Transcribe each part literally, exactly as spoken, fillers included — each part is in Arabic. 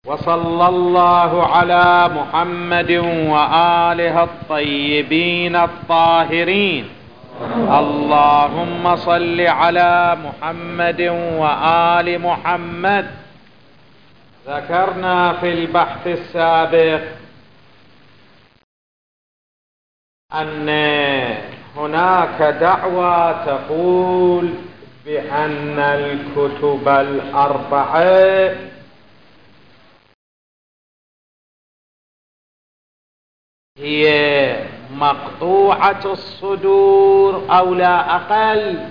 وصلى الله على محمد وآله الطيبين الطاهرين. اللهم صل على محمد وآل محمد. ذكرنا في البحث السابق أن هناك دعوة تقول بأن الكتب الأربعة هي مقطوعة الصدور أو لا أقل،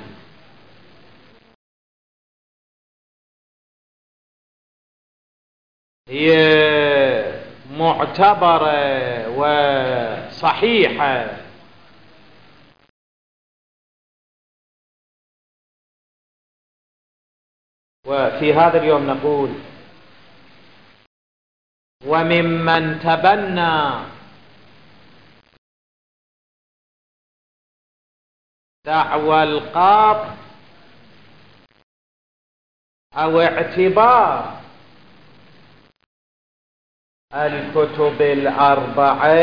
هي معتبرة وصحيحة. وفي هذا اليوم نقول: وممن تبنى دعوى القطع أو اعتبار الكتب الأربعة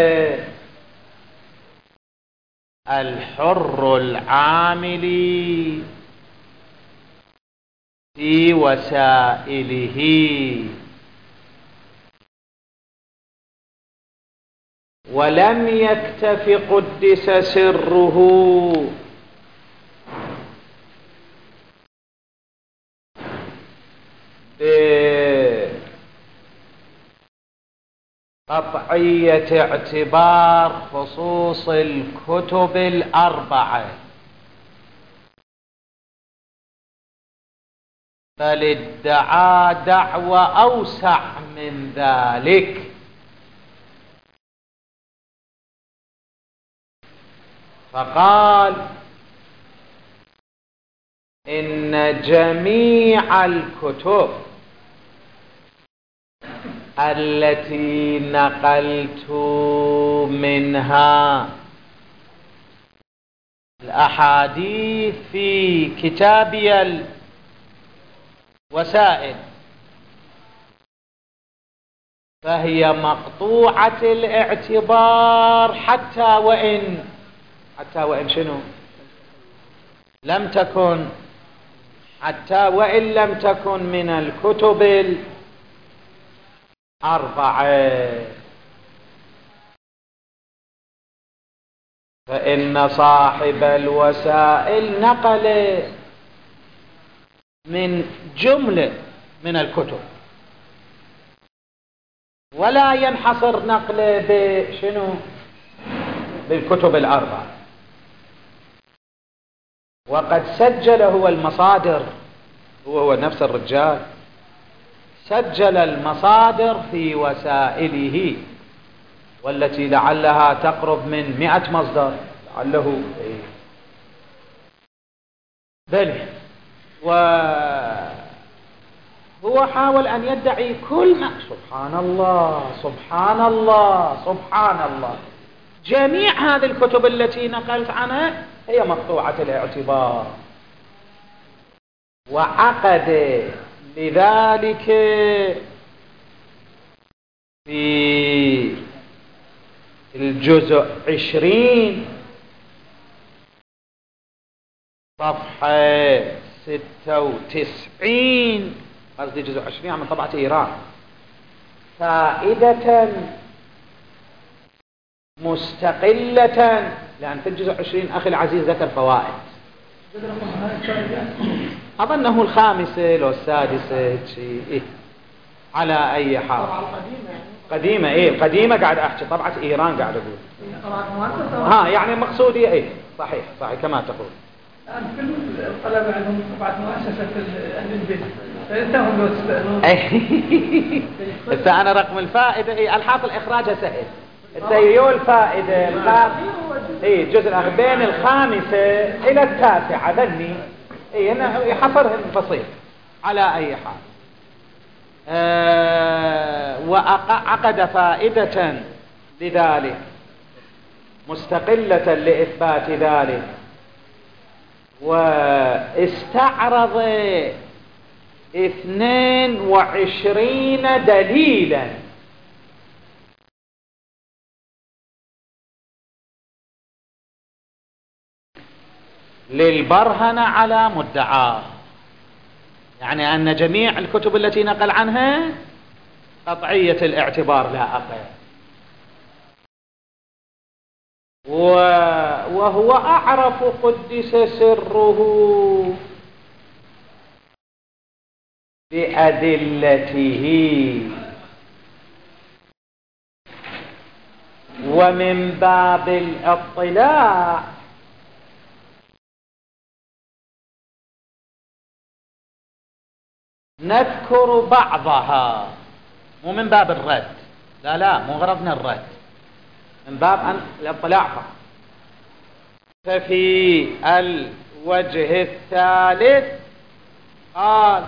الحر العامل في وسائله، ولم يكتف قدس سره بقطعية اعتبار خصوص الكتب الأربعة، بل ادعى دعوة أوسع من ذلك. فقال إن جميع الكتب التي نقلت منها الأحاديث في كتابي الوسائل فهي مقطوعة الاعتبار، حتى وإن حتى وإن شنو لم تكن حتى وإن لم تكن من الكتب الأربعة، فإن صاحب الوسائل نقل من جملة من الكتب، ولا ينحصر نقله بشنو بالكتب الأربعة. وقد سجل هو المصادر، هو هو نفس الرجال سجل المصادر في وسائله، والتي لعلها تقرب من مئة مصدر لعله. بل وهو حاول أن يدعي كل ما سبحان الله سبحان الله سبحان الله جميع هذه الكتب التي نقلت عنها هي مقطوعة الاعتبار، وعقد لذلك في الجزء عشرين صفحة ستة وتسعين، قصدي جزء عشرين من طبعة إيران، فائدة مستقلة، لأن في الجزء عشرين أخي العزيز ذكر فوائد، أظنه الخامسة لو السادسة شيء إيه. على أي حال قديمة، إيه قديمة قاعد أحكي طبعة إيران قاعد أقول ها، يعني مقصودي إيه صحيح صحيح كما تقول. الآن كل الطلبة عندهم طبعة مؤسسة أهل البيت، فإنتهم لو تسألون. إذا أنا رقم الفائدة إيه الحاصل إخراجها سهل. السيئو الفائدة الخامسة إيه الجزء الأخير بين الخامسة إلى التاسعة ذني إيه أنا يحفرها الفصيل. على أي حال أه وعقد فائدة لذلك مستقلة لإثبات ذلك، واستعرض اثنين وعشرين دليلا للبرهنة على مدعاه، يعني أن جميع الكتب التي نقل عنها قطعية الاعتبار لا أقل. وهو أعرف قدس سره بأدلته، ومن باب الاطلاع نذكر بعضها، مو من باب الرد، لا لا مو غرضنا الرد، من باب أن الاطلاع فقط. ففي الوجه الثالث قال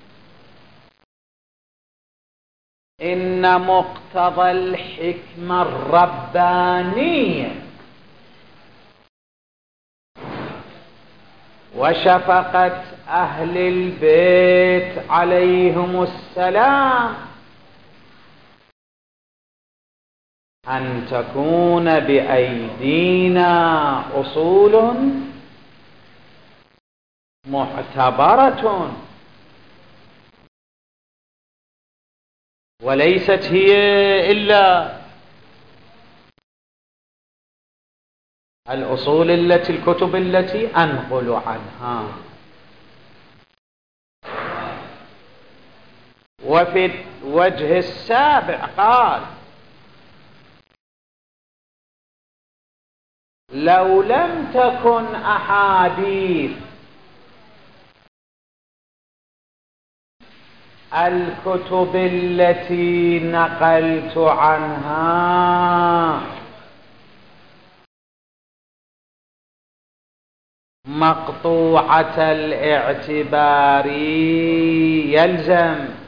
إن مقتضى الحكمة الربانية وشفقة أهل البيت عليهم السلام أن تكون بأيدينا أصول معتبرة، وليست هي إلا الأصول التي الكتب التي أنقل عنها. وفي الوجه السابع قال لو لم تكن أحاديث الكتب التي نقلت عنها مقطوعة الاعتبار يلزم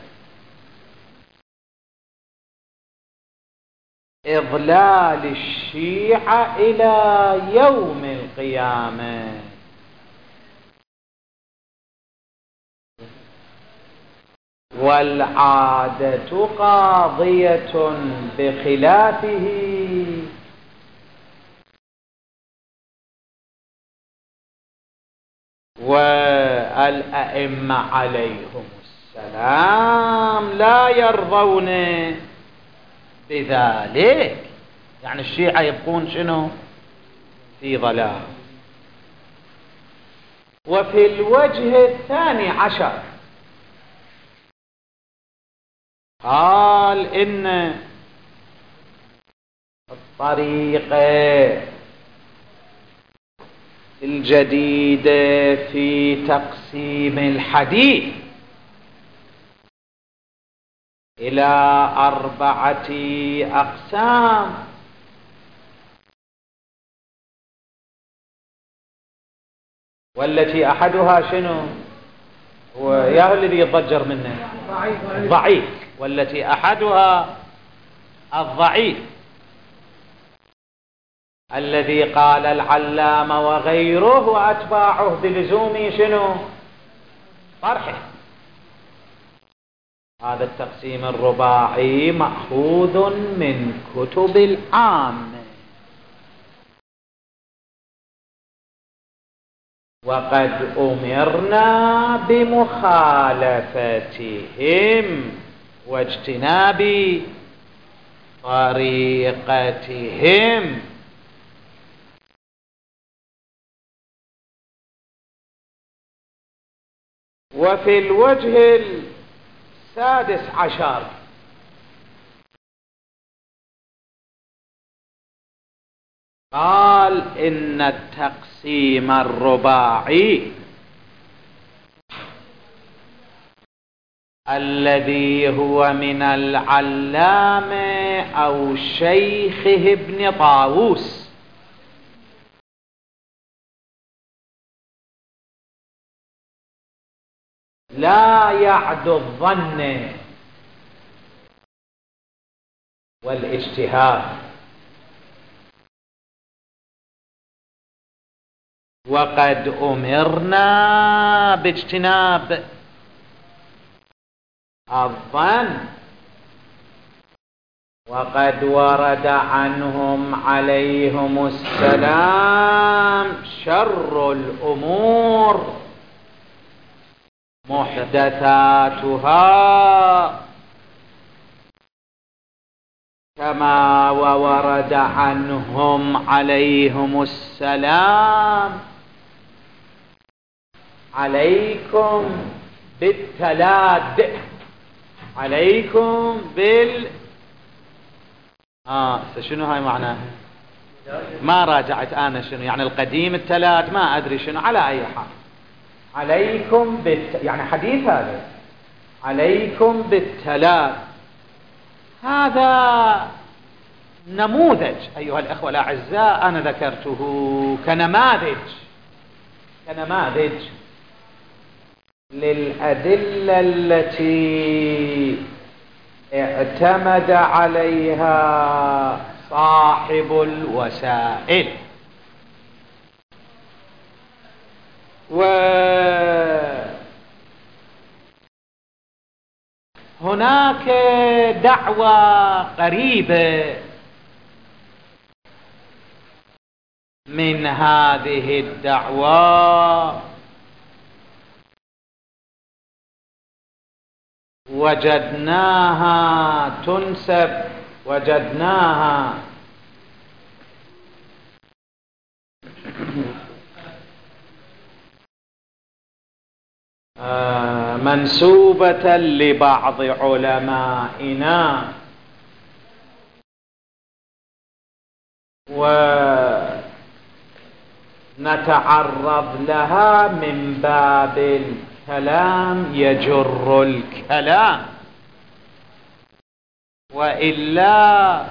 إضلال الشيعة إلى يوم القيامة. والعادة قاضية بخلافه، والأئمة عليهم السلام لا يرضون بذلك، يعني الشيعة يبقون شنو؟ في ضلال. وفي الوجه الثاني عشر قال إن الطريقة الجديدة في تقسيم الحديث إلى أربعة أقسام، والتي أحدها شنو؟ وياه الذي يضجر منه ضعيف، والتي أحدها الضعيف الذي قال العلامة وغيره وأتباعه بلزوم شنو؟ طرحه. هذا التقسيم الرباعي مأخوذ من كتب العامة، وقد أمرنا بمخالفتهم واجتناب طريقتهم. وفي الوجه السادس عشر قال إن التقسيم الرباعي الذي هو من العلامة أو شيخه ابن طاووس لا يعد الظن والاجتهاد، وقد أمرنا باجتناب الظن. وقد ورد عنهم عليهم السلام شر الأمور محدثاتها، كما وورد عنهم عليهم السلام عليكم بالتلاد، عليكم بال آه شنو هاي معناه؟ ما راجعت أنا شنو يعني القديم التلاد، ما أدري شنو، على أي حال عليكم بالت... يعني حديث هذا عليكم بالتلاد. هذا نموذج أيها الأخوة الأعزاء، أنا ذكرته كنماذج كنماذج للأدلة التي اعتمد عليها صاحب الوسائل. وهناك دعوة قريبة من هذه الدعوة وجدناها تنسب وجدناها منسوبة لبعض علمائنا، ونتعرض لها من باب الكلام يجر الكلام، وإلا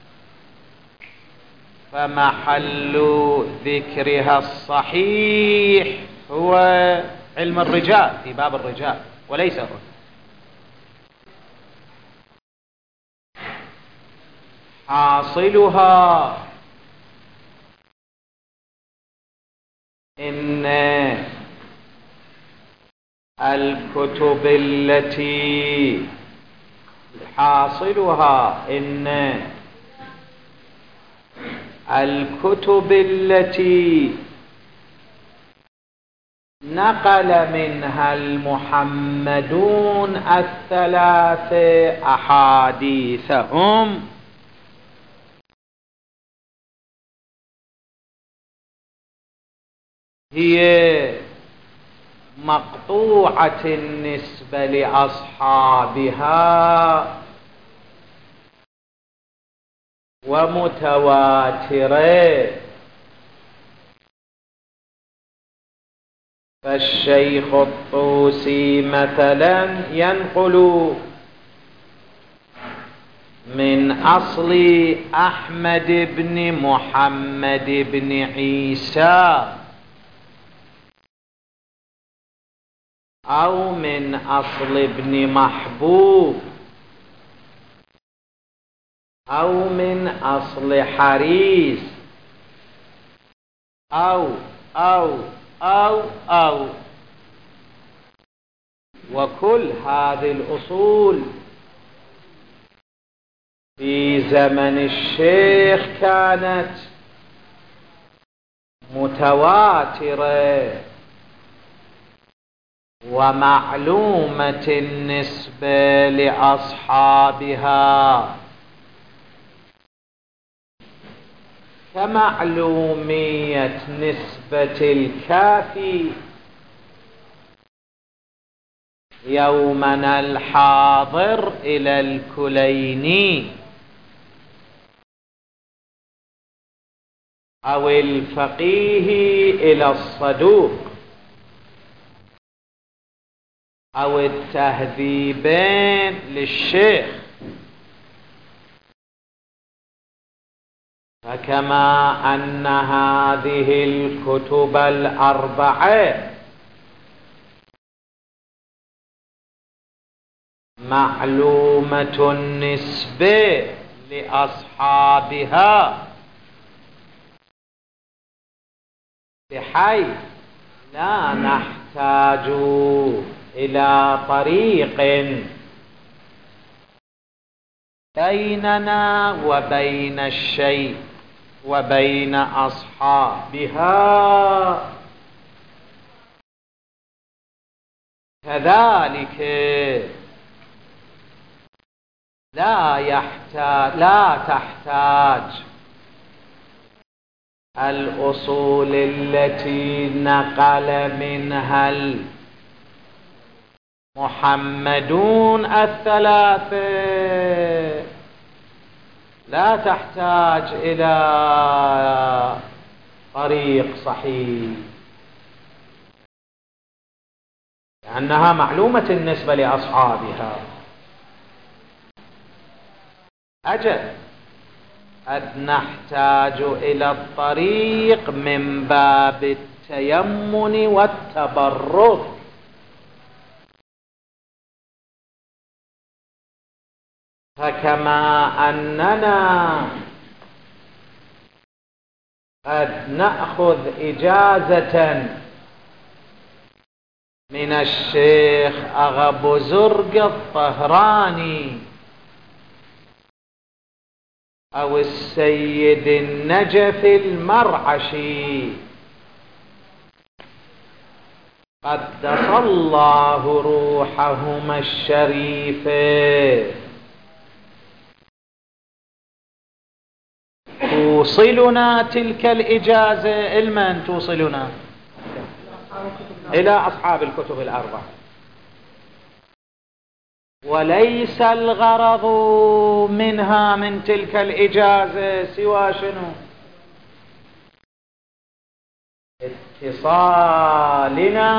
فمحل ذكرها الصحيح هو علم الرجال، في باب الرجال وليس هو. حاصلها إن الكتب التي حاصلها إن الكتب التي نقل منها المحمدون الثلاثة أحاديثهم هي مقطوعة النسبة لأصحابها ومتواترة. فالشيخ الطوسي مثلا ينقل من أصل أحمد بن محمد بن عيسى أو من أصل ابن محبوب أو من أصل حريس أو أو أو أو وكل هذه الأصول في زمن الشيخ كانت متواترة ومعلومة النسبة لأصحابها كمعلومية نسبة الكافي يومنا الحاضر إلى الكليني أو الفقيه إلى الصدوق أو التهذيبين للشيخ. فكما أن هذه الكتب الأربعة معلومة النسبة لأصحابها بحيث لا نحتاج إلى طريق بيننا وبين الشيء وبين أصحابها. كذلك لا يحتاج لا تحتاج الأصول التي نقل منها المحمدون الثلاثة لا تحتاج إلى طريق صحيح، لأنها معلومة النسبة لأصحابها. أجل قد نحتاج إلى الطريق من باب التيمن والتبرك، فكما أننا قد نأخذ إجازة من الشيخ أغا بزرق الطهراني أو السيد النجف المرعشي قدس الله روحهما الشريفة، توصلنا تلك الإجازة المن توصلنا إلى أصحاب الكتب الأربعة، وليس الغرض منها من تلك الإجازة سوى شنو؟ اتصالنا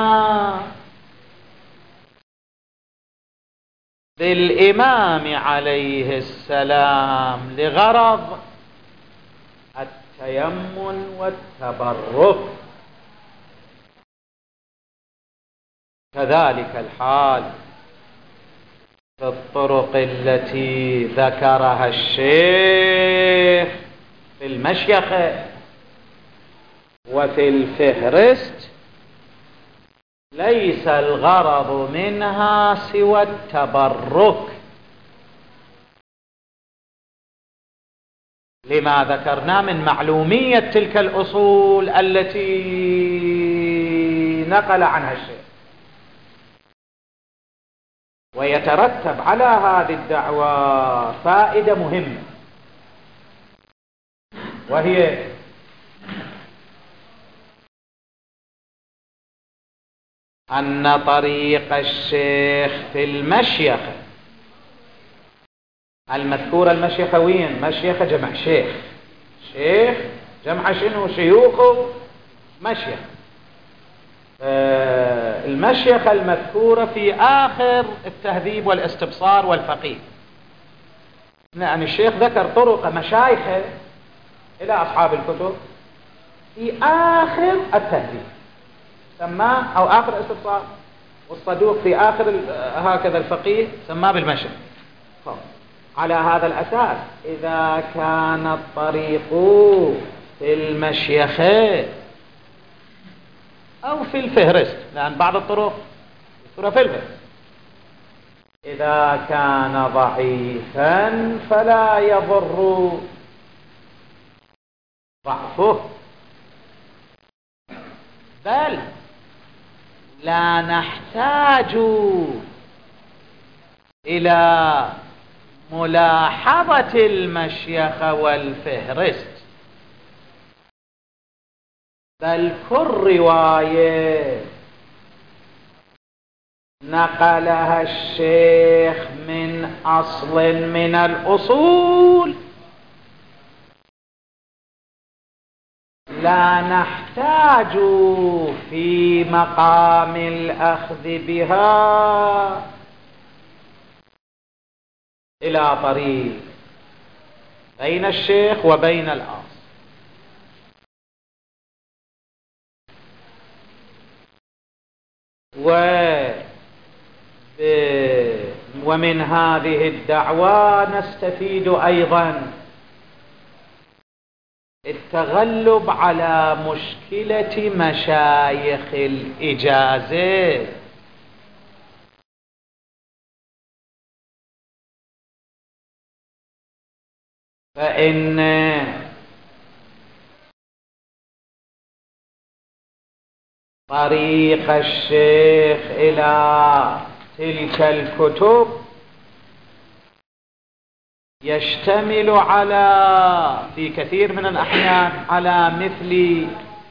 بالإمام عليه السلام لغرض التيمن والتبرك. كذلك الحال في الطرق التي ذكرها الشيخ في المشيخة وفي الفهرست، ليس الغرض منها سوى التبرك، لما ذكرنا من معلومية تلك الأصول التي نقل عنها الشيخ. ويترتب على هذه الدعوة فائدة مهمة، وهي أن طريق الشيخ في المشيخة المذكورة، المشيخة وين؟ مشيخة جمع شيخ، شيخ جمع شنو؟ شيوخ مشيخة. آه المشيخة المذكورة في آخر التهذيب والاستبصار والفقيه، يعني الشيخ ذكر طرق مشايخه إلى أصحاب الكتب في آخر التهذيب سماه، أو آخر الاستبصار، والصدوق في آخر هكذا الفقيه سماه بالمشيخ. على هذا الأساس إذا كان الطريق في المشيخة أو في الفهرست، لأن بعض الطرق مذكورة في الفهرست، إذا كان ضعيفا فلا يضر ضعفه، بل لا نحتاج إلى ملاحظة المشيخة والفهرست، بل كل رواية نقلها الشيخ من أصل من الأصول لا نحتاج في مقام الأخذ بها إلى طريق بين الشيخ وبين الأصل. و ومن هذه الدعوة نستفيد أيضا التغلب على مشكلة مشايخ الإجازة، فإن طريق الشيخ إلى تلك الكتب يشتمل على في كثير من الأحيان على مثل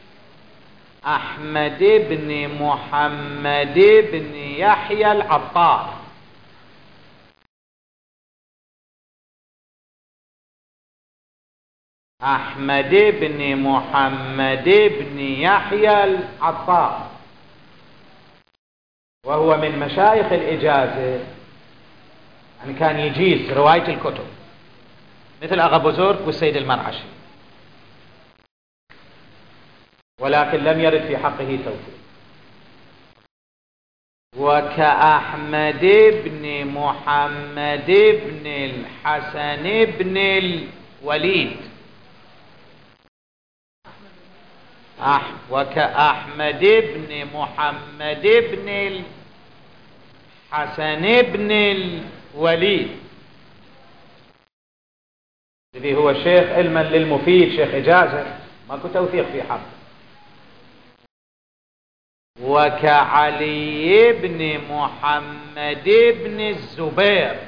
أحمد بن محمد بن يحيى العطار، أحمد بن محمد بن يحيى العطار، وهو من مشايخ الإجازة، يعني كان يجيز رواية الكتب مثل أغا بزرگ والسيد المرعشي، ولكن لم يرد في حقه توثيق. وكأحمد بن محمد بن الحسن بن الوليد، أح وكأحمد بن محمد بن الحسن بن الوليد الذي هو شيخ علما للمفيد، شيخ إجازة، ماكو توثيق في حق. وكعلي بن محمد بن الزبير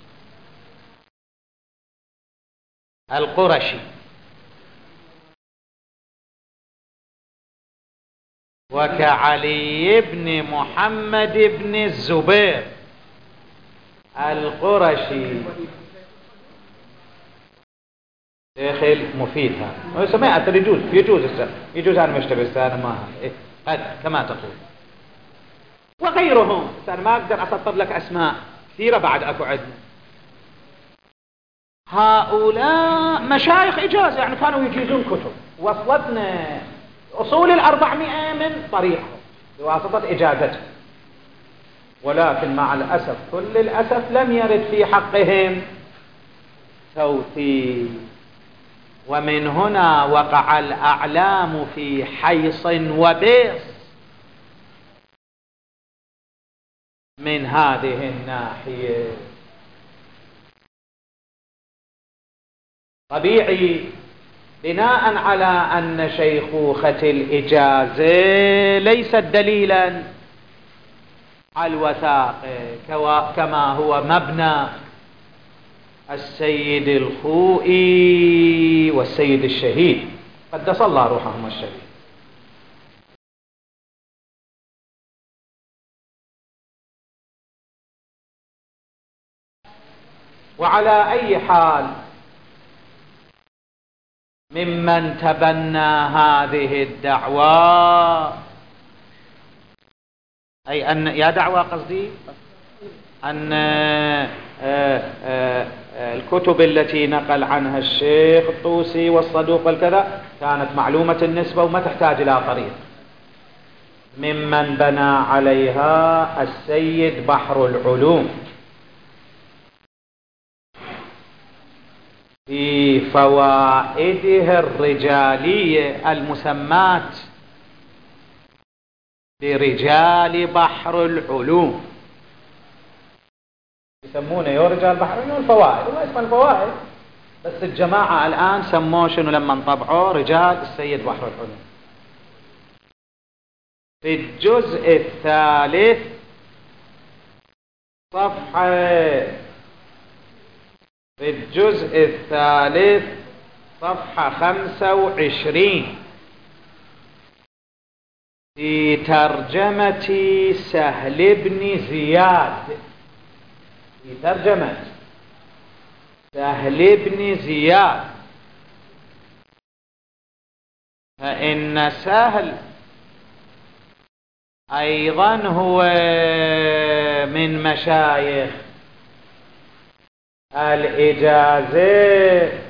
القرشي، وكعلي بن محمد بن الزبير القرشي شيخ المفيد. هذا سمعت يجوز يجوز يجوز أنا مشتبه أنا ما قد كما تقول. وغيرهم أنا ما أقدر أسطر لك أسماء كثيرة بعد أكو عندنا. هؤلاء مشايخ إجازة، يعني كانوا يجيزون كتب، وصلتنا أصول الأربعمائة من طريقهم بواسطة إجازته، ولكن مع الأسف كل الأسف لم يرد في حقهم توثيق. ومن هنا وقع الأعلام في حيص وبيص من هذه الناحية. طبيعي بناء على أن شيخوخة الإجازة ليست دليلا على الوثاقة كما هو مبنى السيد الخوئي والسيد الشهيد قدس الله روحهم الشريف. وعلى أي حال ممن تبنى هذه الدعوة، أي أن يا دعوة قصدي أن الكتب التي نقل عنها الشيخ الطوسي والصدوق والكذا كانت معلومة النسبة وما تحتاج إلى طريق. ممن بنى عليها السيد بحر العلوم في فوائده الرجالية المسمات برجال بحر العلوم، يسمونه يا رجال بحر العلوم الفوائد، هو اسمه الفوائد، بس الجماعة الآن سموه شنو لما انطبعوه رجال السيد بحر العلوم. في الجزء الثالث صفحة في الجزء الثالث صفحة خمسة وعشرين في ترجمة سهل بن زياد، في ترجمة سهل بن زياد، فإن سهل أيضا هو من مشايخ الإجازة،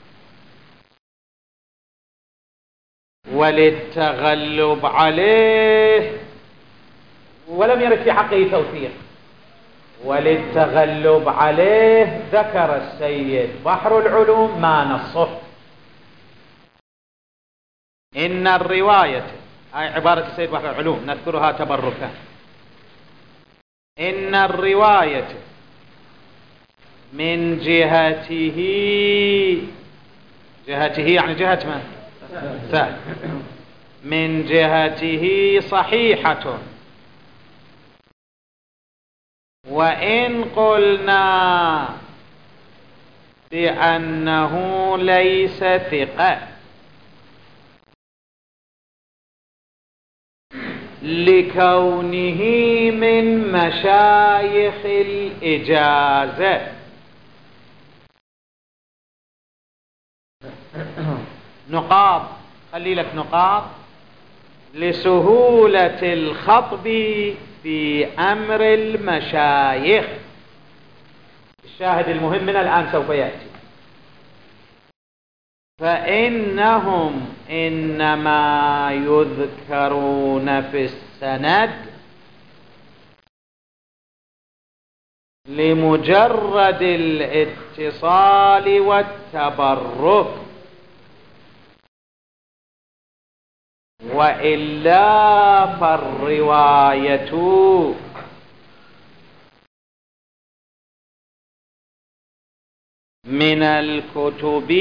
وللتغلب عليه ولم يرد في حقه توثيق، وللتغلب عليه ذكر السيد بحر العلوم ما نصه. إن الرواية، هاي عبارة السيد بحر العلوم نذكرها تبركا، إن الرواية من جهته، جهته يعني جهة من؟ سهل. من جهته صحيحة، وإن قلنا بأنه ليس ثقة لكونه من مشايخ الإجازة، نقاط، خلي لك نقاط لسهولة الخطب في أمر المشايخ. الشاهد المهم من الآن سوف يأتي. فإنهم إنما يذكرون في السند لمجرد الاتصال والتبرك، وإلا فالرواية من الكتب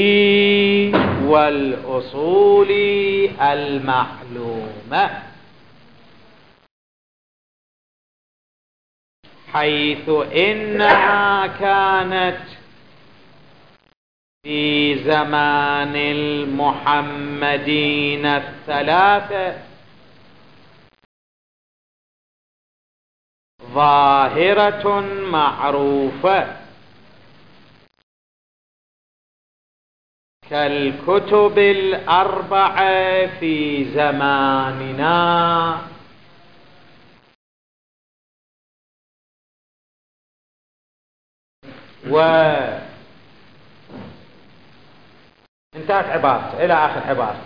والأصول المعلومة، حيث إنها كانت في زمان المحمدين الثلاثة ظاهرة معروفة كالكتب الأربعة في زماننا، و انتهت عبارته إلى آخر عبارته.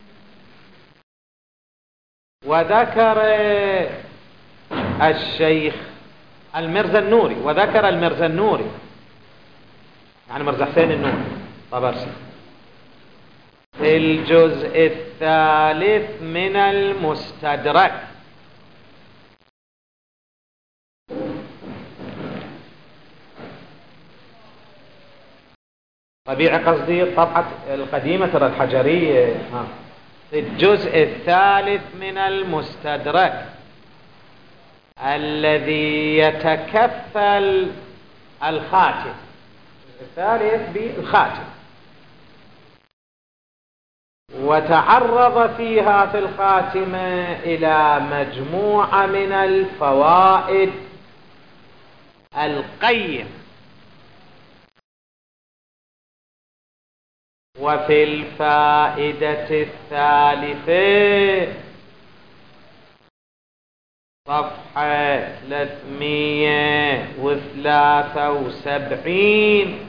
وذكر الشيخ المرزنوري، وذكر المرزنوري يعني مرزا حسين النوري طبرسي في الجزء الثالث من المستدرك، طبيعي قصدي الطبعة القديمة ترى الحجرية، ها. في الجزء الثالث من المستدرك الذي يتكفل الخاتم، الثالث بالخاتم، وتعرض فيها في الخاتمة إلى مجموعة من الفوائد القيمة. وفي الفائدة الثالثة صفحة ثلاثمئة وثلاثة وسبعين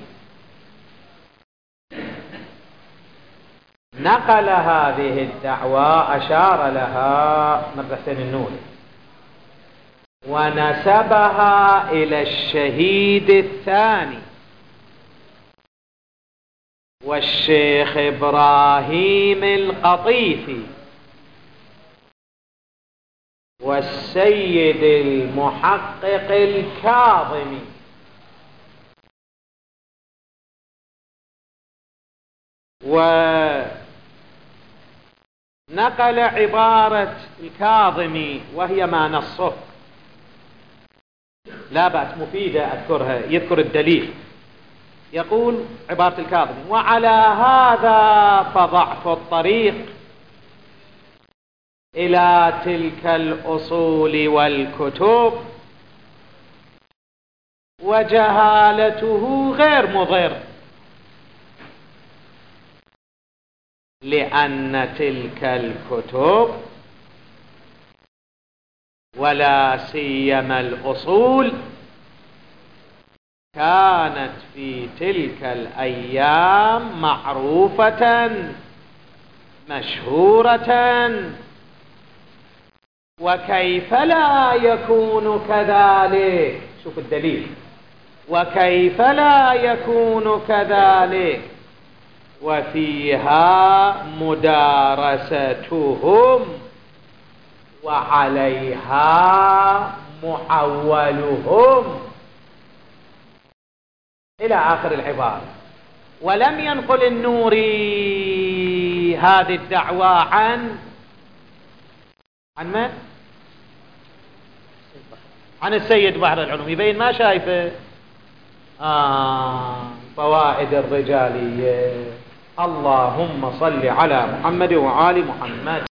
نقل هذه الدعوة، أشار لها مرزا حسين النوري ونسبها إلى الشهيد الثاني والشيخ إبراهيم القطيفي والسيد المحقق الكاظمي، ونقل عبارة الكاظمي وهي ما نصه، لا بأس مفيدة أذكرها، يذكر الدليل. يقول عبارة الكاظمي: وعلى هذا فضعف الطريق إلى تلك الأصول والكتب وجهالته غير مضر، لأن تلك الكتب ولا سيما الأصول كانت في تلك الأيام معروفة مشهورة، وكيف لا يكون كذلك؟ شوف الدليل، وكيف لا يكون كذلك وفيها مدارستهم وعليها محولهم، إلى آخر العبارة. ولم ينقل النوري هذه الدعوة عن عن من؟ عن السيد بحر العلوم. يبين ما شايفه. آه فوائد الرجالية. اللهم صل على محمد وآل محمد.